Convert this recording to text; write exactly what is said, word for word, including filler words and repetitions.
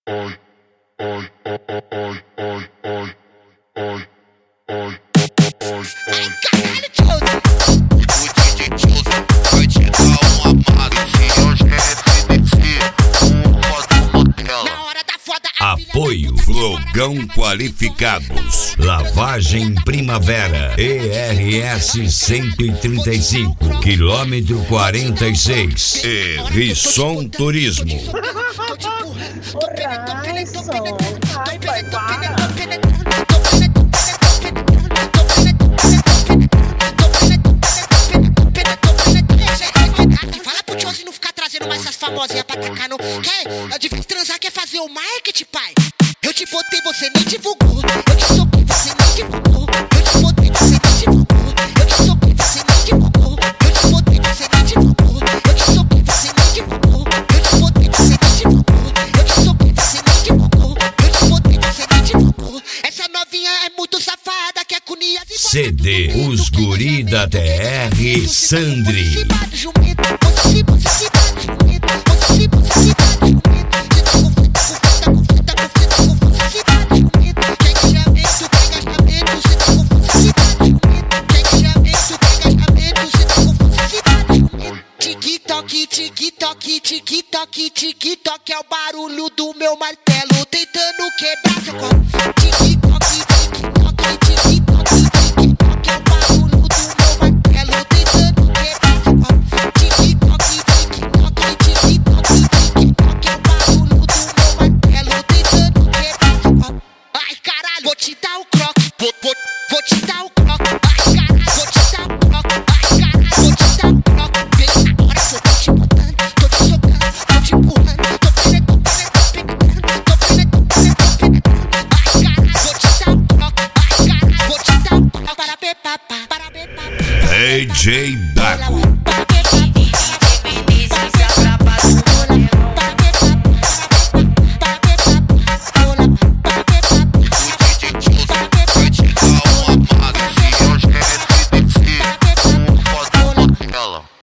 Apoio Flogão Qualificados, Lavagem Primavera, E R S cento e trinta e cinco, quilômetro quarenta e seis, e Risson Turismo. Fala pro tiozinho não ficar trazendo mais essas famosinhas pra tacar no... Quer? É difícil transar, quer fazer o marketing, pai? Eu te botei, você nem divulgou. Eu te soquei, você nem divulgou. Eu te botei, você nem divulgou. Eu te soquei, você nem divulgou. Eu te botei, você nem divulgou. Eu te soquei, você nem divulgou. Eu te botei, você nem divulgou. Eu te soquei, você nem divulgou. Eu te botei, você nem divulgou. Essa novinha é muito safada, quer com Nias e C D Os Guri da T R, Sandri. Tic-toc, tic-toc, tic-toc, tic-toc é o barulho do meu martelo tentando quebrar seu copo. Tic-toc, tic-toc, tic-toc, tic-toc é o barulho do meu martelo tentando quebrar seu copo. Tic-toc, tic-toc, tic-toc, tic-toc é o barulho do meu martelo tentando quebrar seu copo. Ai caralho, vou te dar o croque, vou, vou, vou te dar o croque. Ai caralho, vou te dar o croque. Ai caralho, vou te dar o croque. Vem na hora que eu tô te botando, tô te socando, tô te empurrando, tô penetrando, tô penetrando, tô penetrando, tô penetrando. Ai caralho, vou te dar o croque. Ai caralho, vou te dar o croque. Para bebê, para bebê. D J Baco.